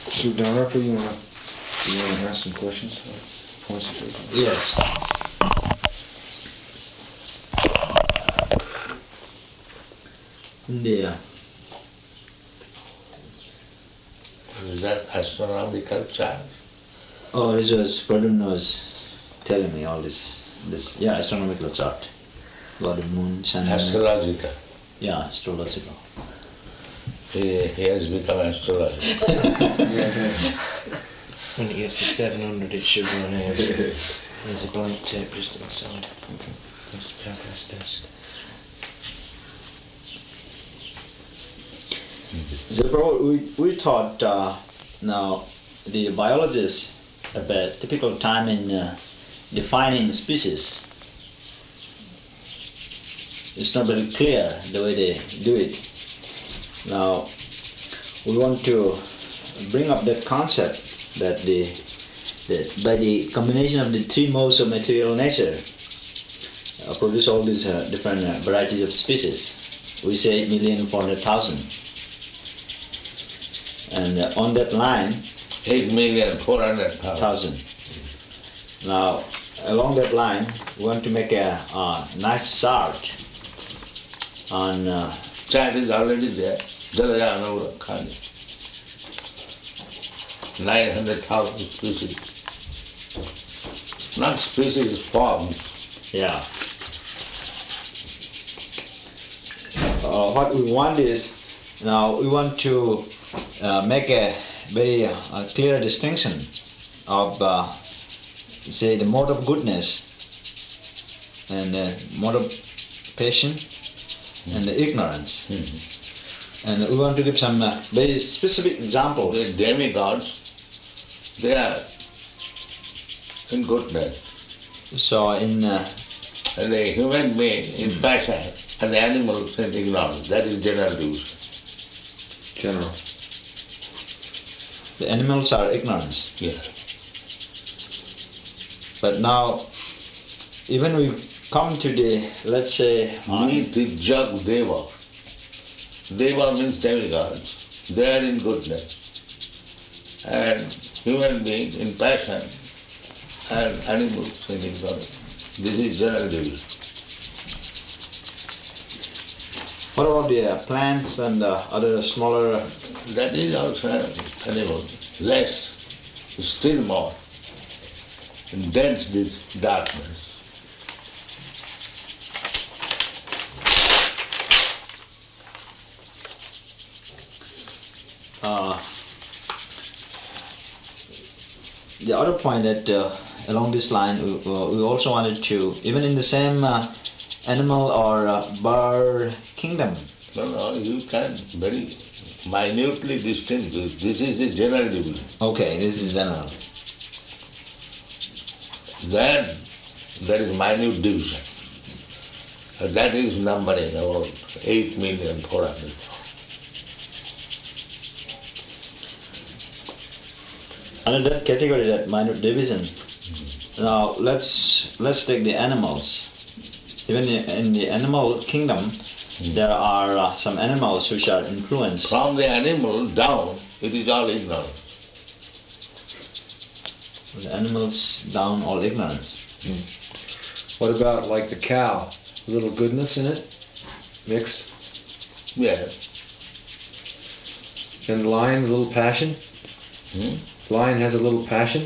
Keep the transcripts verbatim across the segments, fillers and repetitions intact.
So, Dharma, you wanna you wanna ask some questions? Points of view? Yes. India. Is that astronomical chart? Oh, this was Gordon was telling me all this. This yeah, astronomical chart. Gordon, moon, sun. Astrological. Yeah, astrological. He, he has become astrological. When it gets to seven hundred, it should run out. There's a blank tape just outside. Okay. That's the Purpose desk. So, bro, we, we thought uh, now the biologists have a typical time in uh, defining species. It's not very clear the way they do it. Now, we want to bring up that concept that the, the by the combination of the three modes of material nature uh, produce all these uh, different uh, varieties of species. We say eight million four hundred thousand. And uh, on that line, eight million four hundred thousand. Now, along that line, we want to make a, a nice chart on. Uh, Chart is already there. Jalajana Khani. nine hundred thousand species. Not species, forms. yeah. Uh, what we want is, now we want to uh, make a very uh, clear distinction of, uh, say, the mode of goodness and the mode of passion and the ignorance. Mm-hmm. And we want to give some uh, very specific examples. The demigods, they are in goodness. So in uh, And the human being in passion, and the animals in ignorance. That is general division. General. the animals are ignorance. Yeah. But now, even we come to the, let's say, Niti-jag deva. Deva means demigods. They are in goodness. And human beings in passion and animals in ignorance. This is general division. what about the uh, plants and uh, other smaller? That is also animal. Less, still more. In dense this darkness. Uh, the other point that uh, along this line, we, we also wanted to, even in the same uh, animal or uh, bird kingdom. No, no, you can very minutely distinguish. This is the general division. Okay, this is general. Then there is minute division. And that is numbering about eight million four hundred. Under that category, that minute division. Now let's let's take the animals. Even in, in the animal kingdom, mm. there are uh, some animals which are influenced. From the animal down, it is all ignorance. The animals down, all ignorance. Mm. What about like the cow? A little goodness in it, mixed. Yes. And the lion, a little passion. Hmm? Lion has a little passion.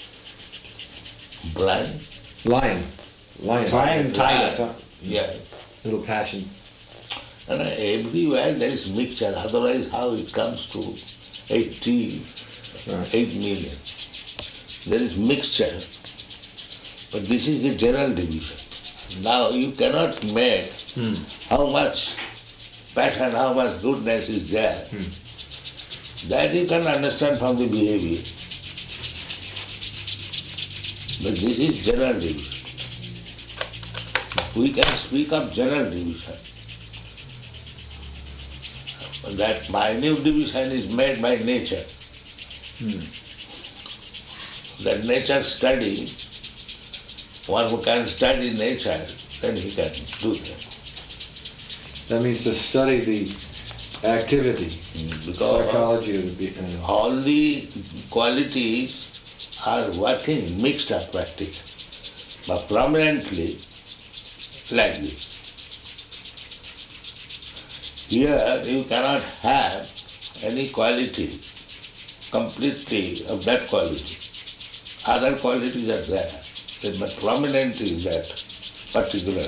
Blind. Lion. Lion. Lion, tiger. Yeah. Little passion. And everywhere there is mixture, otherwise how it comes to eighty, Right. eight million. There is mixture, but this is the general division. Now you cannot make Hmm. how much passion, how much goodness is there. Hmm. That you can understand from the behavior. But this is general division. We can speak of general division. That minute division is made by nature. Hmm. That nature study, one who can study nature, then he can do that. That means to study the activity, Because psychology of the be- uh, all the qualities are working mixed up practically, but prominently like this. Here you cannot have any quality completely of that quality. Other qualities are there, but prominent is that particular.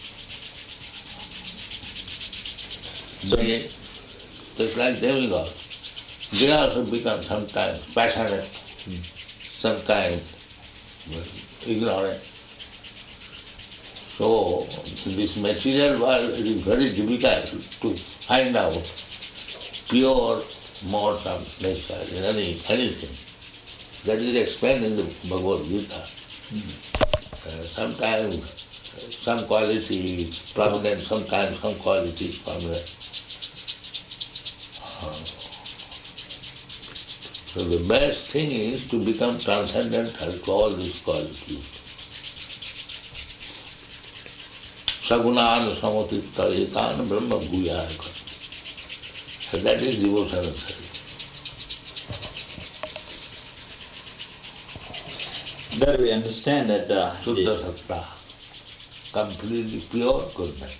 They, just like demigods, they also become sometimes passionate, sometimes ignorant. So, in this material world, it is very difficult to find out pure modes of nature in any, anything. That is explained in the Bhagavad Gita. Uh, sometimes some quality is prominent, sometimes some quality is prominent. Uh, so the best thing is to become transcendental to all these qualities. Sagunāna samatitta etāna brahma bhuyāya. And that is devotional service. There we understand that uh, Suddha the, sattva, completely pure goodness.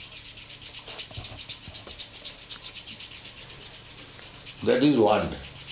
That is one.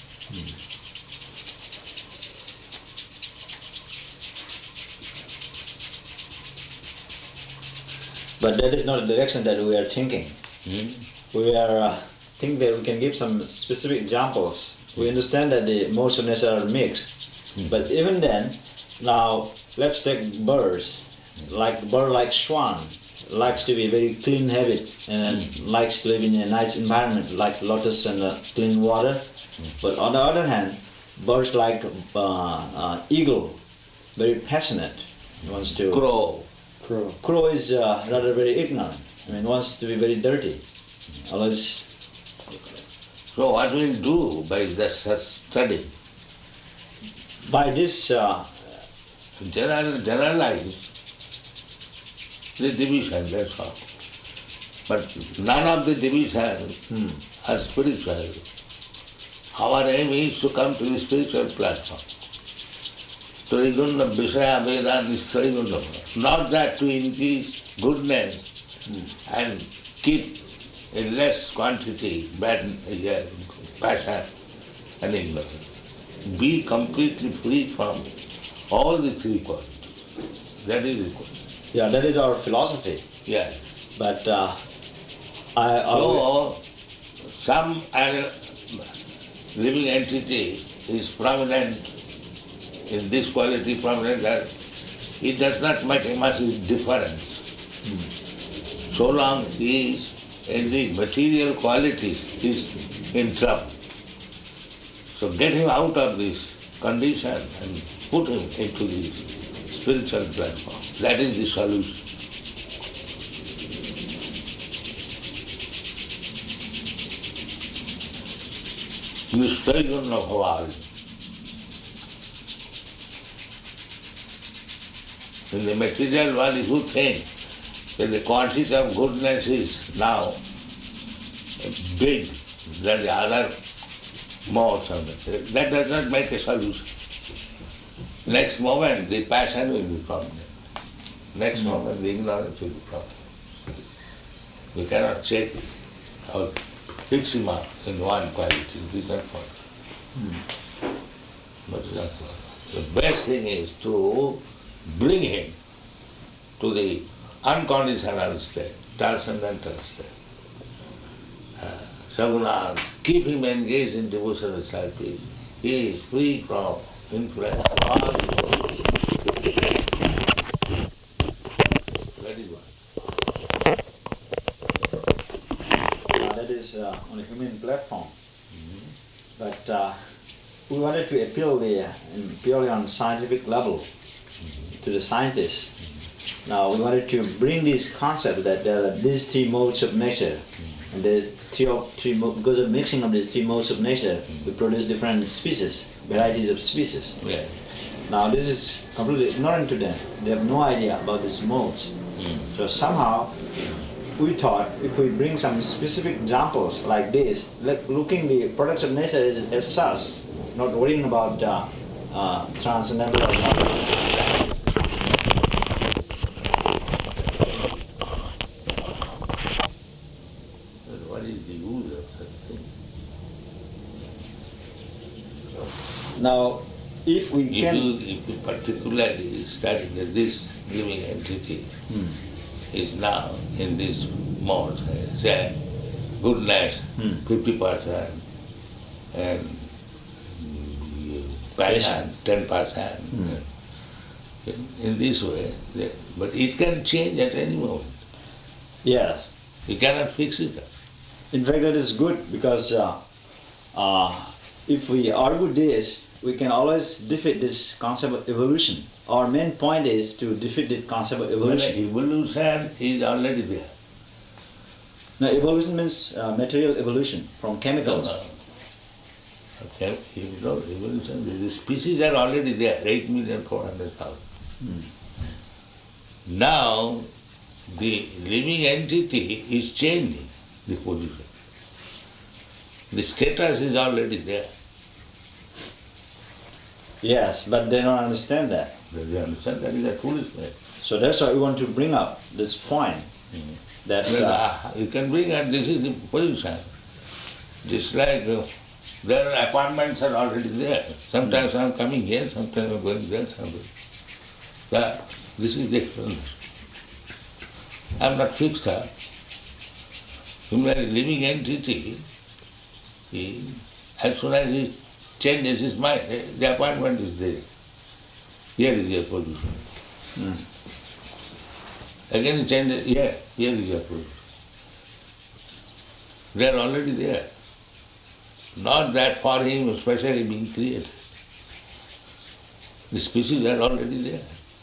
but that is not the direction that we are thinking. Hmm? We are uh, think that we can give some specific examples. We understand that the modes of nature are mixed, but even then, now let's take birds. Like bird like swan likes to be very clean habit and likes to live in a nice environment like lotus and uh, clean water. But on the other hand, birds like uh, uh, eagle, very passionate, wants to. Crow. crow. Crow is uh, rather very ignorant. I mean, wants to be very dirty. Otherwise, So what we do by this study? by this, uh, General, generalize the division, that's all. But none of the divisions hmm, are spiritual. Our aim is to come to the spiritual platform. Trigunna Vishaya Vedan is Trigunna. Not that to increase goodness and keep in less quantity bad uh, passion and ignorance. Be completely free from all the three qualities. That is the question. yeah, that is our philosophy. Yeah. But uh, I, I So, some uh, living entity is prominent in this quality, prominent that it does not make much difference. So long he is in the material qualities, he is in trouble. So get him out of this condition and put him into the spiritual platform. That is the solution. Nistayan of Havari. In the material world, if you think that the quantity of goodness is now big than the other modes of it, that does not make a solution. Next moment, the passion will be prominent. Next moment, the ignorance will be prominent. We cannot check it or fix him up in one quality. It is not possible. But it is not possible. The best thing is to bring him to the unconditional state, transcendental state. Uh, Saguna, keep him engaged in devotional service. He is free from influence of all the world. That is one. uh, that is uh, on a human platform. But uh, we wanted to appeal the, uh, purely on scientific level to the scientists. Now we wanted to bring this concept that there are these three modes of nature, and the three, of, three mo- because of mixing of these three modes of nature, we produce different species, varieties of species. Yeah. Now this is completely ignorant to them. They have no idea about these modes. So somehow we thought if we bring some specific examples like this, like looking the products of nature as, as such, not worrying about uh, uh, transcendental or not. What is the use of such thing? Now, if we If can... you, if you particularly study that this living entity Hmm. is now in this mode, say, goodness, Hmm. fifty percent, and passion, ten percent. Hmm. In, in this way, the- but it can change at any moment. Yes. You cannot fix it. In fact, that is good because uh, uh, if we argue this, we can always defeat this concept of evolution. Our main point is to defeat the concept of But evolution. evolution is already there. Now, evolution means uh, material evolution from chemicals. No, no. Okay, you know, evolution, the species are already there, eight million four hundred thousand. Hmm. Now, the living entity is changing the position. The status is already there. Yes, but they don't understand that. They understand that is a foolishness. So that's why we want to bring up this point that Well, uh, ah, you can bring and this is the position. Just like uh, there are apartments are already there. Sometimes I am coming here, sometimes I am going there, sometimes. That, this is the explanation. I am not fixed up. Similarly, living entity, he, as soon as he changes his mind, eh, the appointment is there. Here is your position. mm, Again he changes, here, here is your position. They are already there. Not that for him specially being created. The species are already there.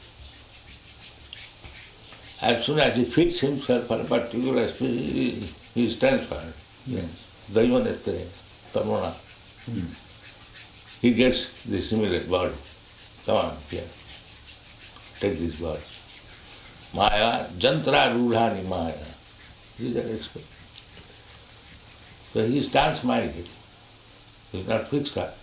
As soon as he fits himself for a particular species, he, he is transferred. Yes. Daivanatre, Tamana. mm, He gets the similar body. Come on, here. Take this body. Maya, Jantra Rudhani Maya. These are experts. So he is transmigrated. He is not fixed up.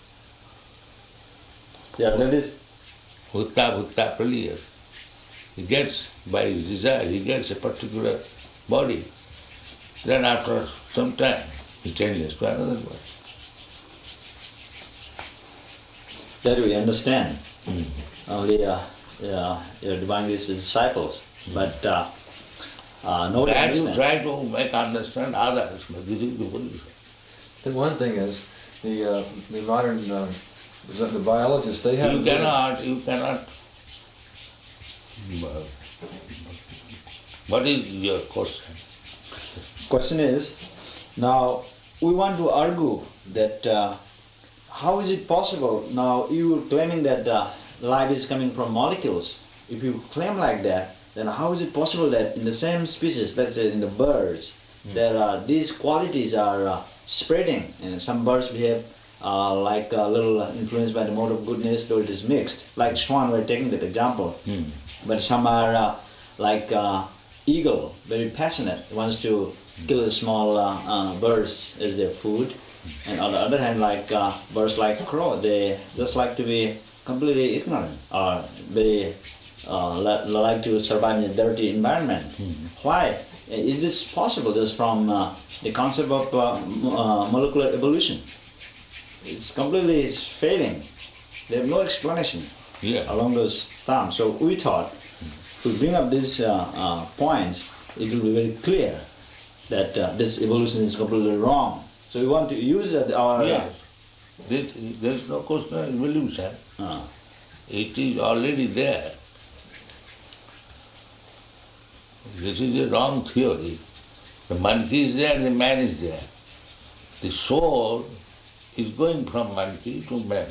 yeah, that is Hutta Bhutta Praliyas. He gets, by his desire, he gets a particular body. Then after some time, he changes to another body. that we understand. Mm. Only uh, uh, your divine grace disciples, but uh, uh, nobody Try to, understands. try to make understand others, but this is the position. The one thing is, the, uh, the modern, uh, the the biologists, they have... You cannot, you cannot. What is your question? Question is, now we want to argue that uh, how is it possible, now you are claiming that uh, life is coming from molecules. If you claim like that, then how is it possible that in the same species, let's say in the birds, Mm. there are, these qualities are uh, spreading, and some birds behave uh, like a little influenced by the mode of goodness, though it is mixed, like swan, we're taking that example. Mm. But some are uh, like uh, eagle, very passionate, wants to kill the small uh, uh, birds as their food. And on the other hand, like uh, birds like crow, they just like to be completely ignorant or very uh, li- like to survive in a dirty environment. Why? Is this possible just from uh, the concept of uh, m- uh, molecular evolution? It's completely failing. They have no explanation Yeah. along those terms. So we thought to bring up these uh, uh, points, it will be very clear that uh, this evolution is completely wrong. So we want to use uh, our... Yes. This, there is no question of evolution. Uh, It is already there. This is a wrong theory. The monkey is there, the man is there. The soul is going from monkey to man.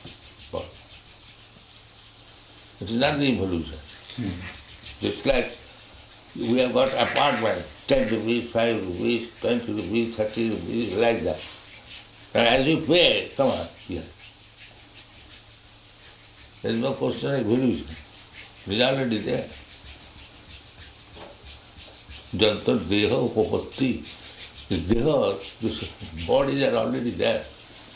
It is not the evolution. Just like we have got apartment, ten rupees, five rupees, twenty rupees, thirty rupees, like that. And as you pay, come on, here. There is no question of evolution. It is already there. Jantar deha upapatti. This deha, this bodies are already there.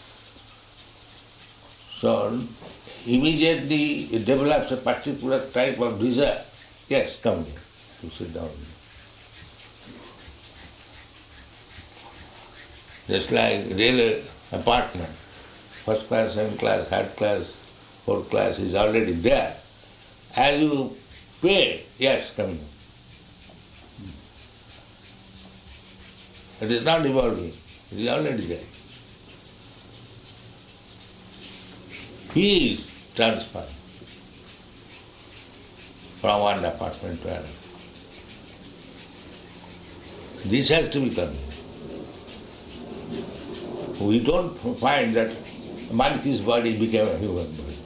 So immediately it develops a particular type of desire. Yes, come here. You sit down. Just like railway apartment, first class, second class, third class, fourth class is already there. As you pay, yes, come here. It is not evolving, it is already there. He is transferred from one apartment to another. This has to be done. We don't find that a monkey's body became a human body.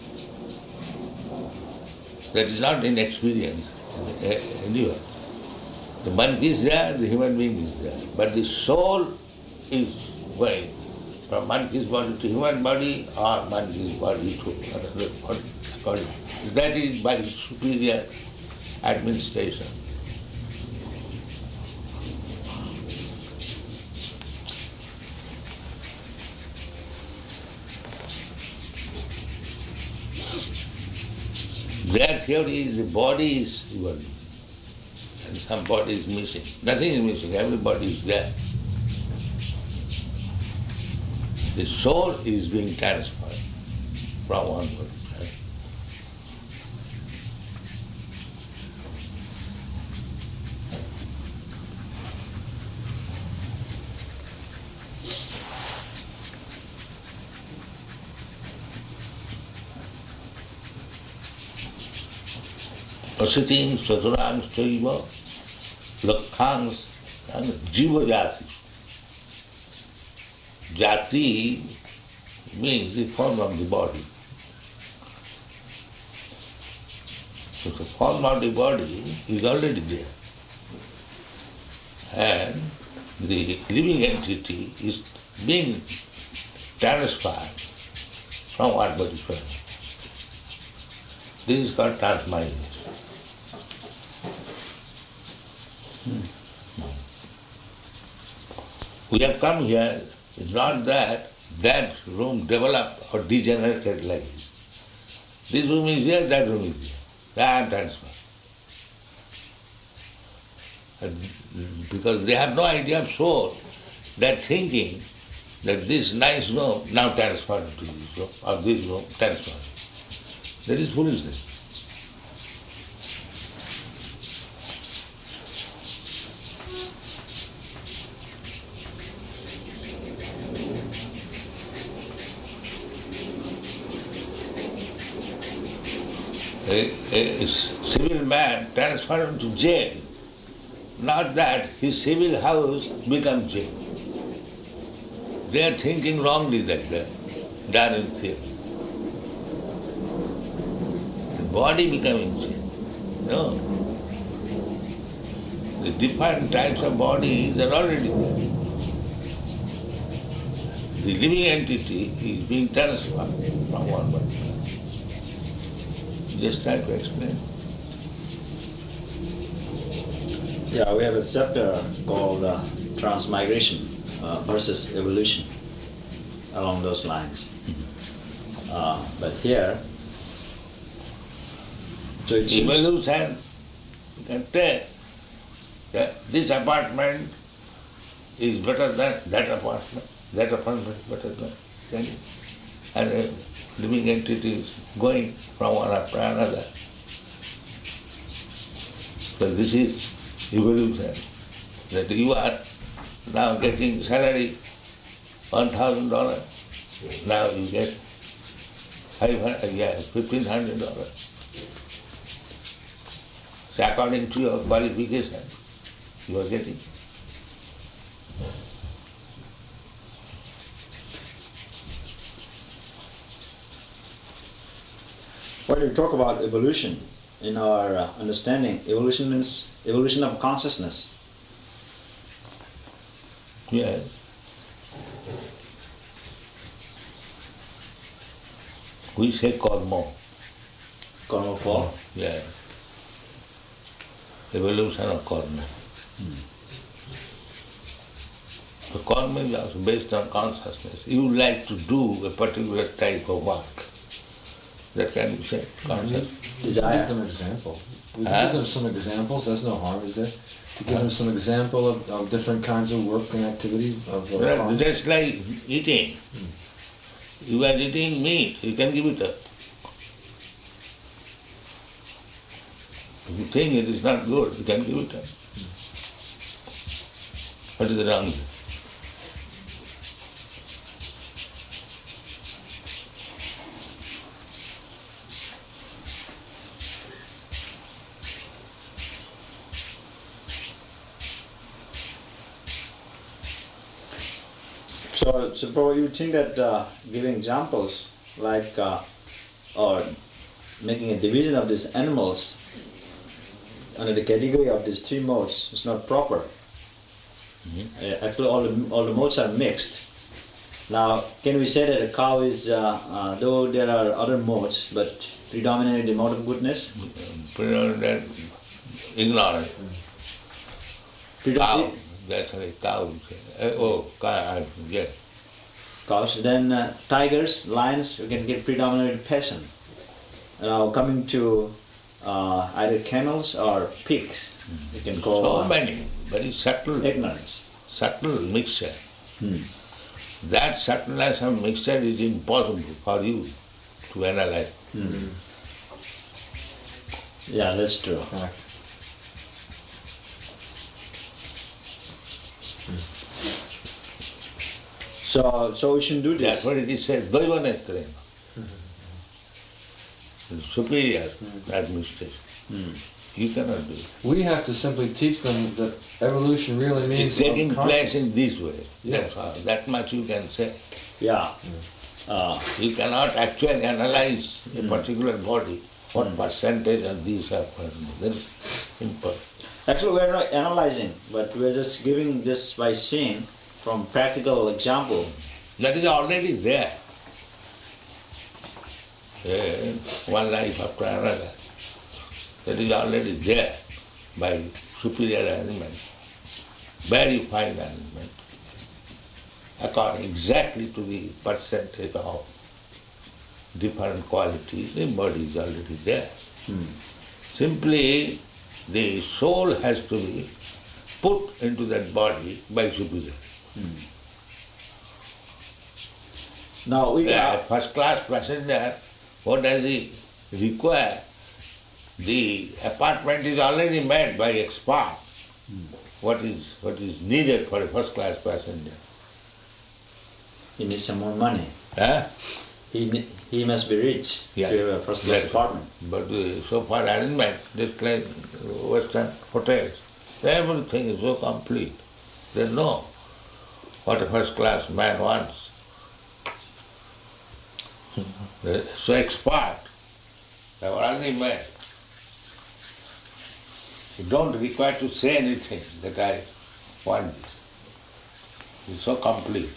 That is not in experience anywhere. The monkey is there, the human being is there. But the soul is going from monkey's body to human body or monkey's body to another body. According. That is by superior administration. Their theory is the body is evolving and some body is missing. Nothing is missing, everybody is there. The soul is being transferred from one body. Prasitim saturang chaiva lakhans and jiva jati. Jati means the form of the body. So the form of the body is already there. And the living entity is being transferred from one body to another. This is called transmigration. We have come here, it's not that that room developed or degenerated like this. This room is here, that room is here. That transfer. Because they have no idea of soul, they are thinking that this nice room now transferred to this room, or this room transferred. That is foolishness. A, a civil man transferred him to jail. Not that his civil house becomes jail. They are thinking wrongly that they are in theory. The body becoming jail. No. The different types of bodies are already there. The living entity is being transferred from one body. Just try to explain. Yeah, we have a chapter called uh, Transmigration uh, versus Evolution along those lines. Mm-hmm. uh, but here, so it seems evolution, you can tell that this apartment is better than that apartment, that apartment is better than that. And a living entity is going from one after another. So this is evolution. That you are now getting salary one thousand dollars, now you get five hundred, yeah, fifteen hundred dollars. So according to your qualification, you are getting. when we talk about evolution, in our uh, understanding, evolution means evolution of consciousness. Yes. We say karma. Karma fall. Yeah. Evolution of karma. The karma is also based on consciousness. You like to do a particular type of work. That can be said, conscious. We Desire. give them example. We Huh? give them some examples. There's no harm, is there? To give them some example of, of different kinds of work and activity of uh, Right, karma. just like eating. You are eating meat, you can give it up. If you think it is not good, you can give it up. What is the wrong? So, so Prabhu, you think that uh, giving examples like uh, or making a division of these animals under the category of these three modes is not proper. Uh, actually, all the, all the modes are mixed. Now, can we say that a cow is, uh, uh, though there are other modes, but predominantly the mode of goodness? Predominant ignorance. Cow, Predominantly that's right, cow. Uh, oh, cow, yes. cows. Then uh, tigers, lions, you can get predominantly passion. Now, coming to uh, either camels or pigs, you can call So uh, many, very subtle, ignorance. subtle mixture. Hmm. That subtleness of mixture is impossible for you to analyze. Hmm. Yeah, that's true. Correct. So, so we should do That's this. what it is said, Daivanetrena. Superior administration. Hmm. You cannot do it. We have to simply teach them that evolution really means It's taking of place conscious- in this way. Yeah. That's all. That much you can say. Yeah. Uh, You cannot actually analyze a Mm. particular body, what Mm. percentage of these are present. That is simple. actually, we're not analyzing, but we're just giving this by seeing from practical example. That is already there. Eh, one life after another. That is already there by superior arrangement, very fine arrangement, according exactly to the percentage of different qualities. The body is already there. Hmm. Simply the soul has to be put into that body by superior. Now we The got, first class passenger, what does he require? The apartment is already made by expert. What is what is needed for a first class passenger? he needs some more money. Huh? He ne- he must be rich Yeah. to have a first class Yes. apartment. But uh, so far arrangement, just like Western hotels, everything is so complete. They know what a first class man wants. They're so expert, they are already made. You don't require to say anything that I want this. It's so complete.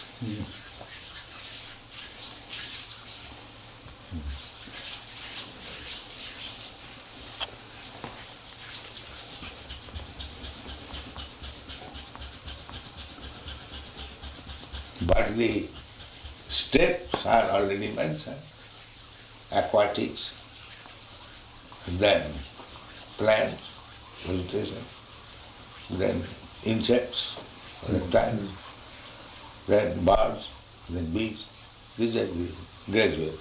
But the steps are already mentioned. Aquatics, then plants, vegetation, then insects, reptiles, then birds, then bees. These are the gradual.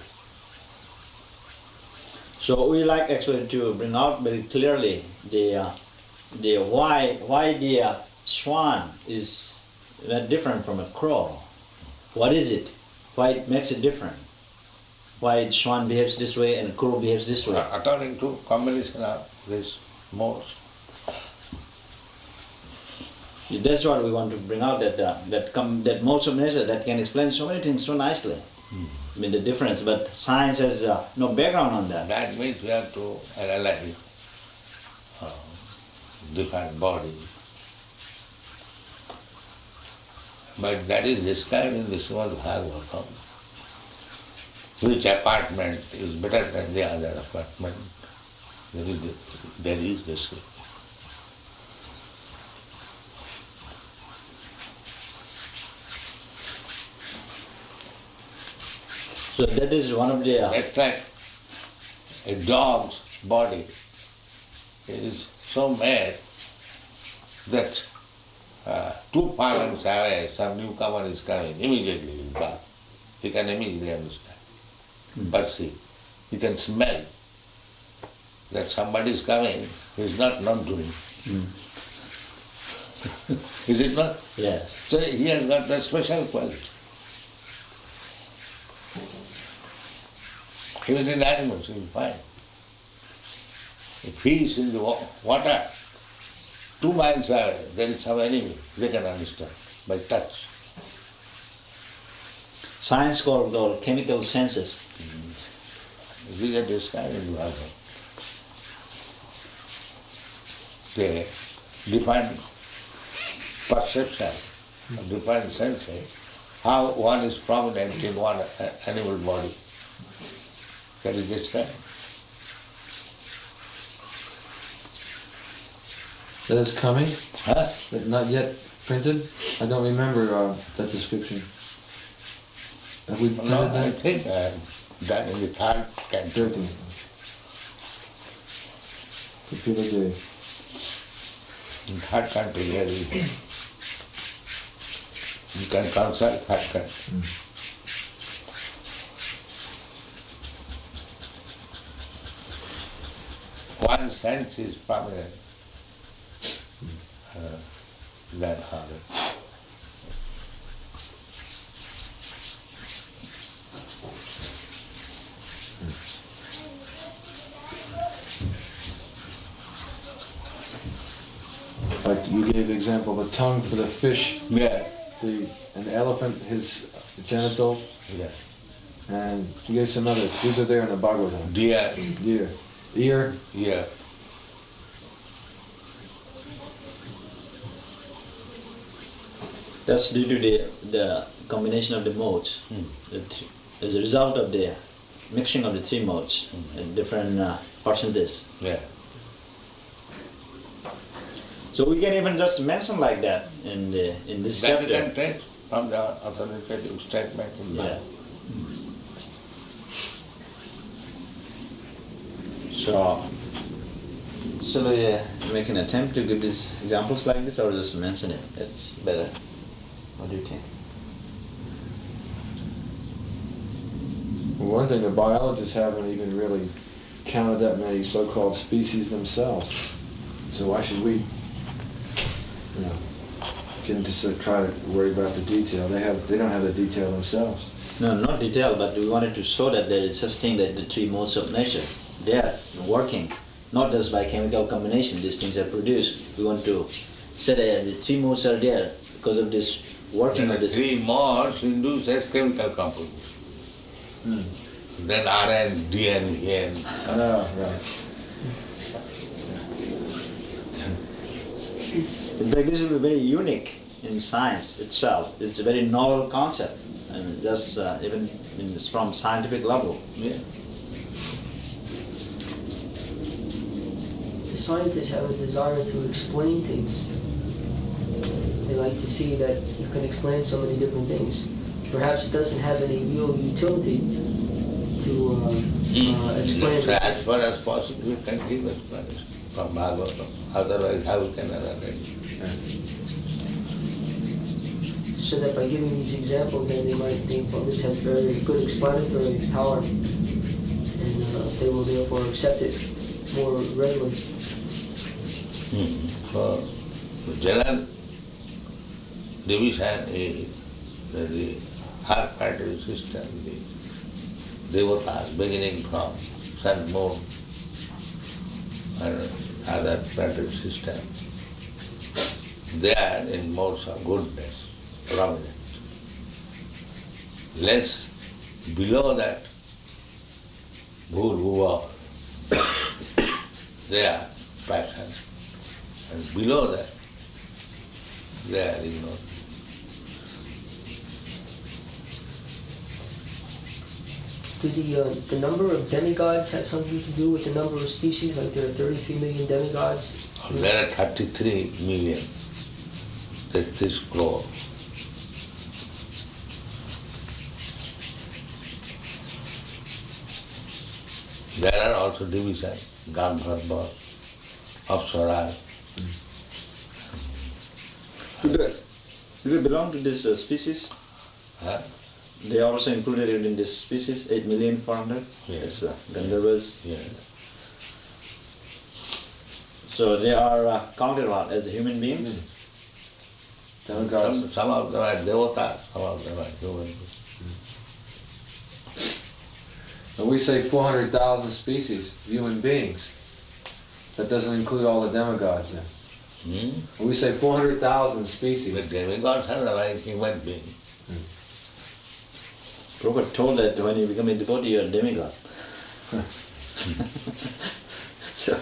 So we like actually to bring out very clearly the uh, the why why the uh, swan is that different from a crow. What is it? Why it makes it different? Why swan behaves this way and crow behaves this way? According to combination of these modes. That's what we want to bring out, that uh, that com- that modes of nature that can explain so many things so nicely. I mean the difference, but science has uh, no background on that. That means we have to analyze uh, different bodies. But that is described in the Srimad Bhagavatam. Which apartment is better than the other apartment? There is, there is this. So that is one of the... Uh, That's like a dog's body is so made that uh, two furlongs away, some newcomer is coming, immediately he will bark. He can immediately understand, Mm. perceive. He can smell that somebody is coming, he is not known to him. mm, Is it not? yes. So he has got that special quality. Even in animals you will find. If he is in the wa- water, two miles away, there is some enemy, they can understand by touch. Science called, called chemical senses. We can describe in Bhagavad. They define perception, define sensing, how one is prominent in one a- animal body. Can you describe? That is coming, Huh? but not yet printed. I don't remember uh, that description. Have we printed No, I that? think I have done in the third canto. Thirteen. Kapila Devi. In third country, here we you can consult third country. One sense is prominent uh, than other. Like you gave the example, the tongue for the fish, Yeah. the an elephant, his genital, Yeah. and you gave some others. These are there in the Bhagavatam. Deer, Deer, ear, yeah. That's due to the, the combination of the modes. Hmm. The th- as a result of the mixing of the three modes in different uh, percentages. Yeah. So we can even just mention like that in the in this That you chapter. can take from the authoritative statement in Yeah. Bhagavad. So, shall we uh, make an attempt to give these examples like this, or just mention it? That's better. What do you think? Well, one thing, the biologists haven't even really counted that many so-called species themselves. So why should we, you know, get into so try to worry about the detail? They have, they don't have the detail themselves. No, not detail, but we wanted to show that there is such thing that the three modes of nature, they are working, not just by chemical combination, these things are produced. We want to say that the three modes are there because of this working Then of the this. three modes induce as chemical composition. Then R and D and E and Ah, right. In fact, this is very unique in science itself. It's a very novel concept, and just uh, even in, from scientific level. yeah. The scientists have a desire to explain things. They like to see that you can explain so many different things. Perhaps it doesn't have any real utility to uh, uh, explain. So as far as possible, we can give explanation from Bhagavatam. Otherwise, how we can analyze? So that by giving these examples, then they might think, well, this has very good explanatory power, and uh, they will therefore accept it more readily. Hmm. So, the general division is that the earth planetary system, the devatas beginning from sun, moon, and other planetary system, they are in modes of goodness, prominent. Less below that, bhur they are passion, and below that, they are ignorant. Do the, uh, the number of demigods have something to do with the number of species? Like there are thirty-three million demigods? There are thirty-three million, thirty-six crore. There are also divisions, Gandharva, Apsara. Do they, do they belong to this uh, species? Huh? They are also included in this species, eight million four hundred? Yes. Yes, uh, Gandharvas. Yes. So they are uh, counted what, as human beings? Mm. Some, Demigods. some of them are devatas, some of them are human beings. And we say four hundred thousand species, human beings. That doesn't include all the demigods then. Hmm? And we say four hundred thousand The species. demigods are like human beings. Prabhupada told that when you become a devotee, you are a demigod. So,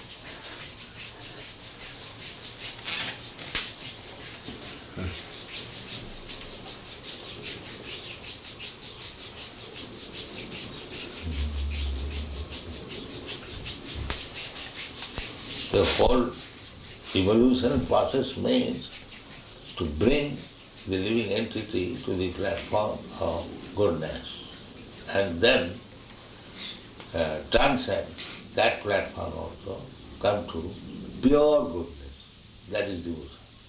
The whole evolution process means to bring the living entity to the platform of goodness and then uh, transcend that platform also, come to pure goodness. That is devotion.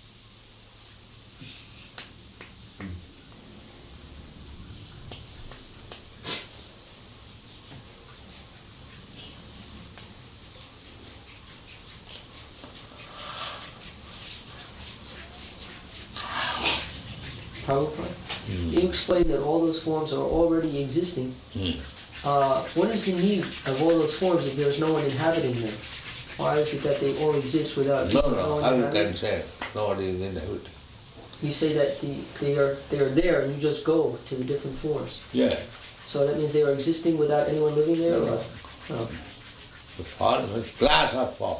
Prabhupada, you explained that all those forms are already existing. Hmm. Uh, what is the need of all those forms if there's no one inhabiting them? Why is it that they all exist without No, no no, one how you inhabiting? can say nobody is inhabiting? You say that the, they are they are there and you just go to the different forms. Yeah. So that means they are existing without anyone living there? No, no. or- Oh. The form is class of form.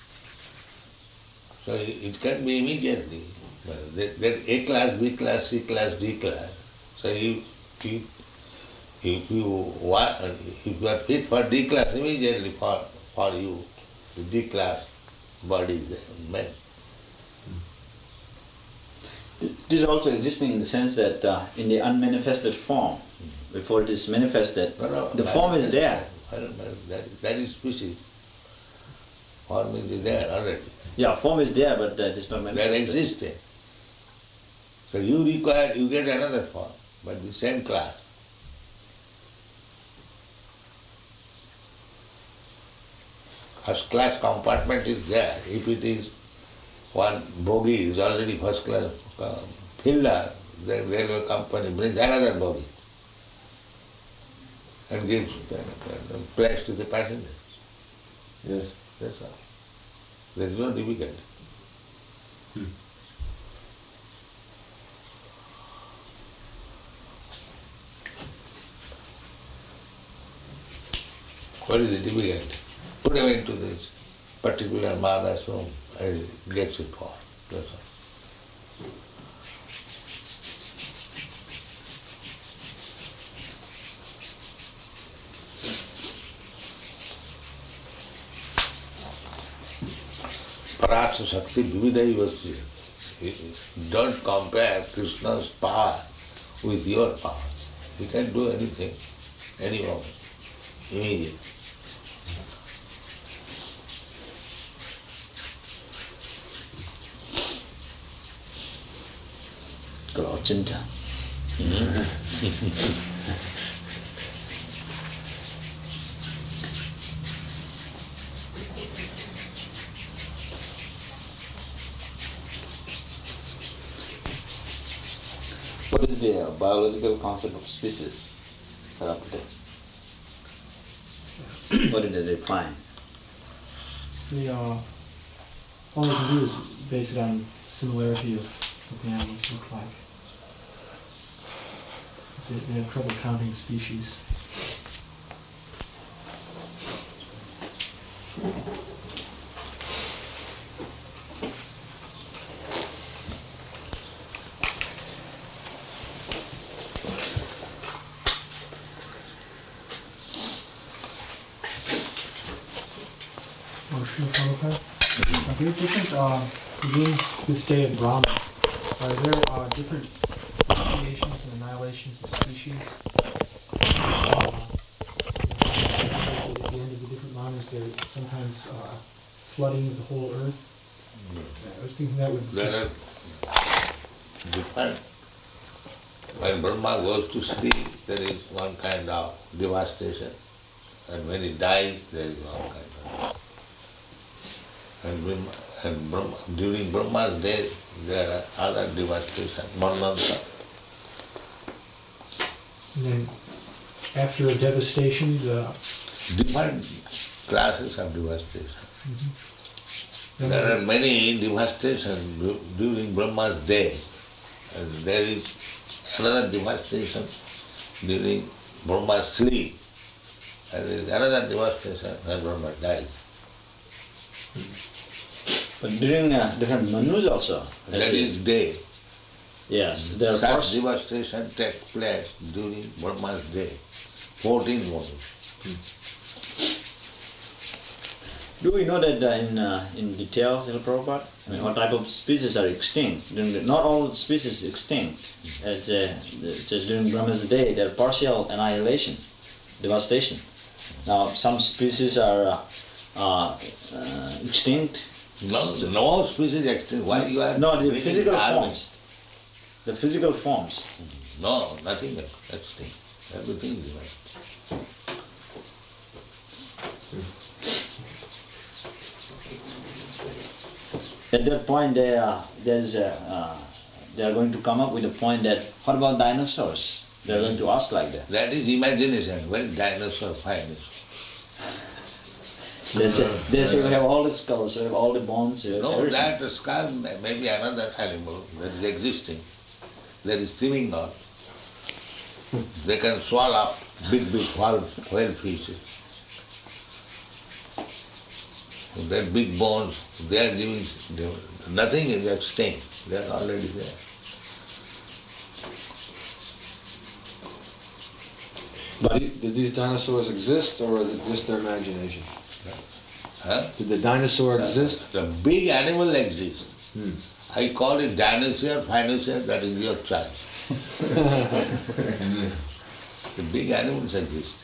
So it it can be immediately. Well, there there A class, B class, C class, D class. So you, you, if you want, if you are fit for D class, immediately for, for you, the D class body is there, meant. it is also existing in the sense that uh, in the unmanifested form, before it is manifested, No, no, the that form is there. I don't know, that, that is species. Form is there already. Yeah, form is there, but uh, it is not They are manifested. existing. So you require, you get another form, but the same class. First class compartment is there. If it is one bogie is already first class uh, filled up, then railway company brings another bogie and gives uh, uh, place to the passengers. Yes. That's all. There is no difficulty. What is the difficulty? Put him into this particular mother's home and he gets it for. That's all. Parasa Shakti Vividai Vasti. Don't compare Krishna's power with your power. He can do anything, any moment, immediately. Chinta. What is the uh, biological concept of species? Sarapute? What did they define? The, uh, all they can do is base it on similarity of what the animals look like. They, they have trouble counting species. Oh, Srila Prabhupada? Are there different, uh, within this day of Brahma, are there uh, different creations and annihilations of species? Uh, the with sometimes uh, flooding of the whole earth. I was thinking that would. There are different. When Brahma goes to sleep, there is one kind of devastation. And when he dies, there is one kind of. And, Brahma, and Brahma, during Brahma's day, there are other devastation, Manvanta. And then after a devastation, the. Different classes of devastation. then There the- are many devastations du- during Brahma's day. And there is another devastation during Brahma's sleep. And there is another devastation when Brahma dies. But during uh, different manus also. That is day. Yes, there are Such first, devastation takes place during Brahma's day. Fourteen manus. do we know that uh, in uh, in detail, Srila Prabhupada? I mean, what type of species are extinct? During the, not all species extinct. As, uh, just during Brahma's day, there are partial annihilation, devastation. Now, some species are uh, uh, uh, extinct. No, no species extinct. Why you are No, the making physical argument? forms. The physical forms. No, nothing extinct. Everything is divine. At that point, they are, there's a, uh, they are going to come up with a point that, what about dinosaurs? They are going to ask like that. That is imagination. When dinosaur finds. They say, they say we have all the skulls, we have all the bones, we have No, everything. that skull may may be another animal that is existing, that is swimming on. They can swallow up big, big whale, whale fishes. Their big bones, they are giving, they, nothing is extinct, they are already there. But did these dinosaurs exist, or is it just their imagination? Huh? Did the dinosaur exist? The big animal exists. Hmm. I call it dinosaur, financier, that is your choice. The big animals exist.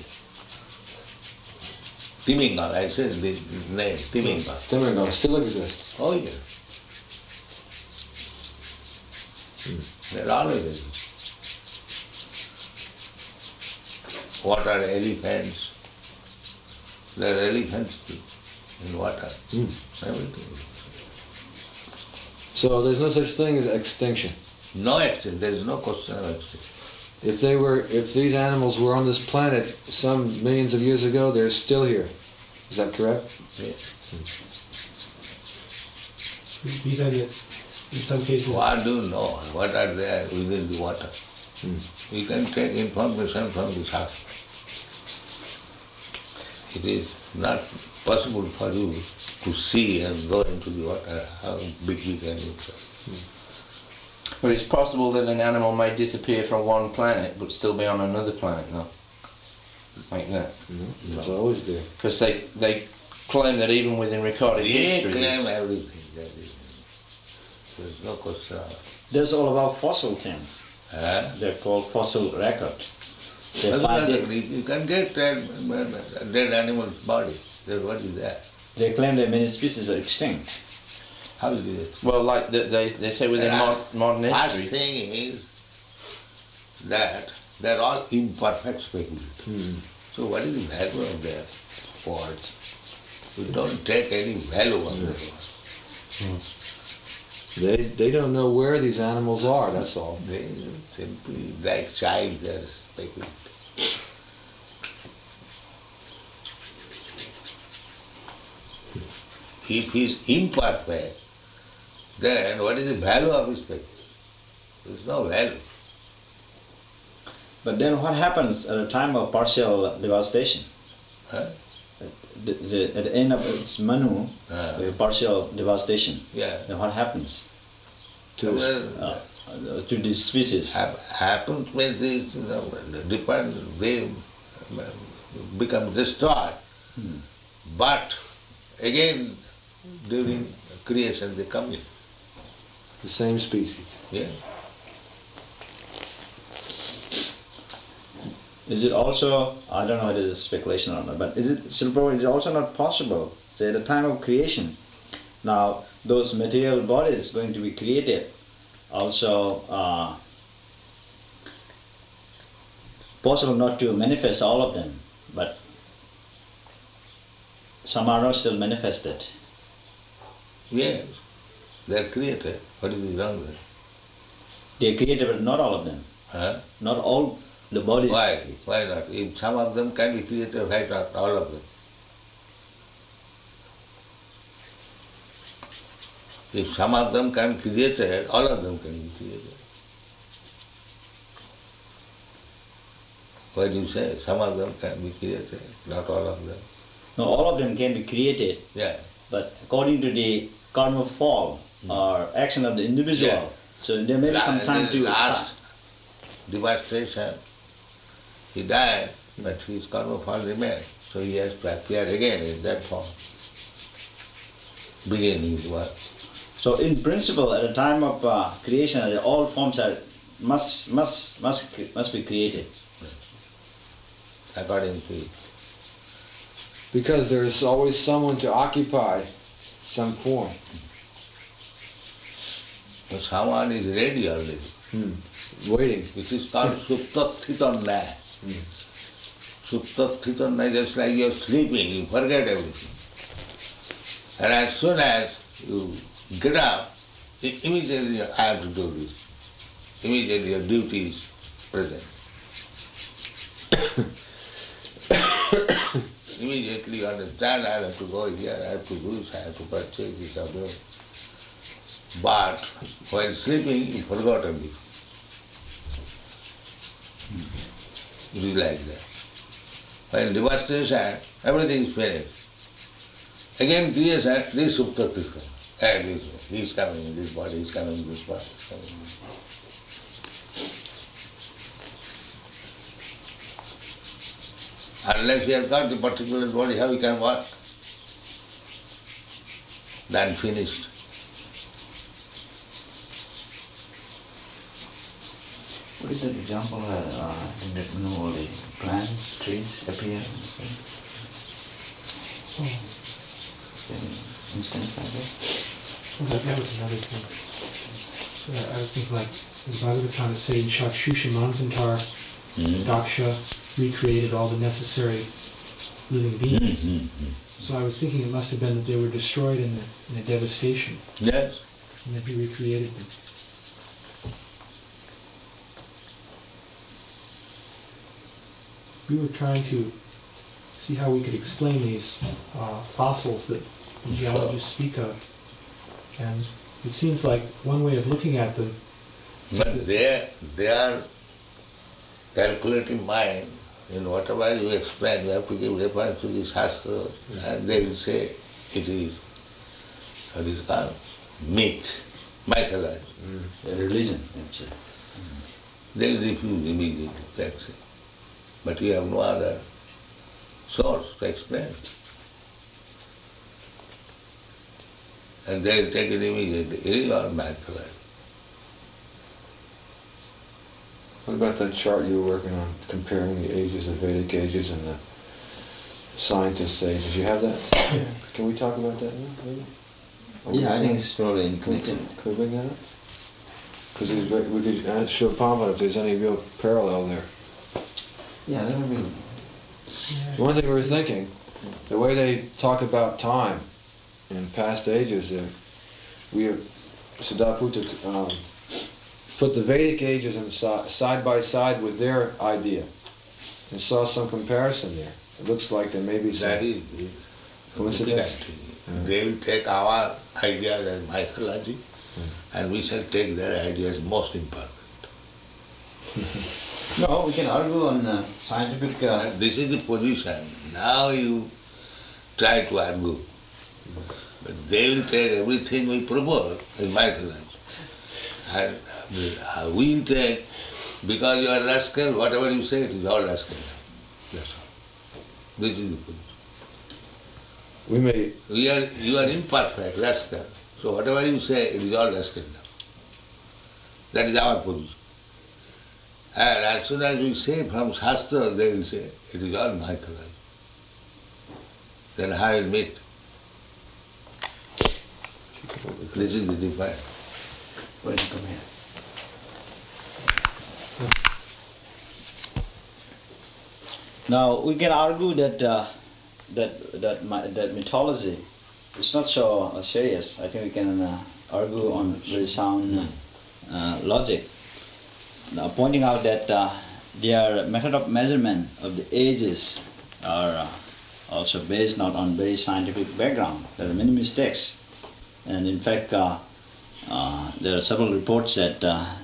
Timingal, I said the name, Timingal. Timingal still exists. Oh yeah. They're always exist. Water elephants. There are elephants in water. Hmm. Everything. So there's no such thing as extinction. No extinction, there is no question of extinction. If they were, if these animals were on this planet some millions of years ago, they're still here. Is that correct? Yes. Even that in some cases. What do you know? What are there within the water? Hmm. You can take information from the Shastra. It is not possible for you to see and go into the water how big big animals are. But it's possible that an animal may disappear from one planet but still be on another planet, though. Like that. Mm-hmm. It's always there. Because they, they claim that even within recorded They history. claim there's- everything. That is, there's no question. of it. There's all about fossil things. Huh? They're called fossil record. They Doesn't find matter. it- You can get dead, dead animal's body. That's what is there. they claim that many species are extinct. How is it? Well, like the, they, they say within And mod, modern First history. thing is that they're all imperfect speculation. Hmm. So what is the value of their words? We don't take any value of their words. They they don't know where these animals are. That's all. They simply, like child, they're speculating. If he's imperfect, then what is the value of his speculation? There's no value. But then what happens at a time of partial devastation? Huh? The, the, at the end of its manu, Ah. the partial devastation, Yeah. then what happens To Well, uh, uh, to these species? hap- happens when these, you know, different, they become destroyed. Hmm. But again, during creation, they come in. the same species. Yeah. Is it also, I don't know if it is a speculation or not, but is it, Srila, is it also not possible, say at the time of creation, now those material bodies going to be created, also uh, possible not to manifest all of them, but some are not still manifested. Yes, they are created. What is wrong with it? They are created, but not all of them. Huh? Not all the bodies. Why? Why not? If some of them can be created, why not all of them? If some of them can be created, all of them can be created. Why do you say some of them can be created, not all of them? No, all of them can be created, Yeah. but according to the karma fall or action of the individual, Yeah. so there may be some La- time to. Last devastation, he died, but his karma form remained. So he has to appear again in that form. Begin his work. So in principle, at the time of uh, creation, all forms are must must must must be created. According to it. Because there's always someone to occupy some form. So someone is ready already. Hmm. Waiting. This is called suptathitanaya. Suptathitanaya, just like you're sleeping, you forget everything. And as soon as you get up, i- immediately I have to do this. Immediately your duty is present. Immediately you understand, I have to go here, I have to do this, I have to purchase this, I have to. But while sleeping, you forgot everything. It is like that. While devastation, everything is finished. Again creation, this suptatthika. And this, he is coming in this body, he is coming in this body, he is coming in this body. Unless he has got the particular body, how he can work? Then finished. What is that example? Uh, in that no, all the plants, trees appear. Oh, Instance like that. well, that, that was another thing. Uh, I was thinking like, the Bhagavatam is saying Chakshusha Manvantar, Daksha recreated all the necessary living beings. So I was thinking it must have been that they were destroyed in the, in the devastation, Yes. and then he recreated them. We were trying to see how we could explain these uh, fossils that geologists speak of. And it seems like one way of looking at them, But they, they are calculating mind. In whatever you explain, you have to give reference to the Shastra, and they will say it is, what is called, myth, mythology. A religion, I'm saying. They will refuse immediately, that's it. But you have no other source to explain. And they will take it immediately, it is all mythology. What about that chart you were working on, comparing the ages, the Vedic ages and the scientist ages? You have that? Yeah. Can we talk about that now, maybe? Or we- Yeah, I think it's probably in Can we, connection. can we bring that up? Because we could ask Sri Prabhupada if there's any real parallel there. Yeah, that would be. One thing we were thinking, the way they talk about time in past ages, uh, we have Siddhartha um, put the Vedic ages in si- side by side with their idea and saw some comparison there. It looks like there may be some That is the coincidence. difficulty. They will take our ideas as mythology, and we shall take their ideas most important. No, we can argue on uh, scientific. Uh, And this is the position. Now you try to argue. But they will take everything we propose as mythology. And uh, we will take, because you are rascal, whatever you say, it is all rascal. That's all. This is the position. We may, We are, you are imperfect, rascal. So whatever you say, it is all rascal now. That is our position. And as soon as we say from Shastra, they will say, it is all mythology. Then how will meet? This is the difference. Wait, come here. Now we can argue that uh, that that my, that mythology is not so uh, serious. I think we can uh, argue on very sound uh, logic. Now, pointing out that uh, their method of measurement of the ages are uh, also based not on very scientific background. There are many mistakes, and in fact, uh, uh, there are several reports that uh,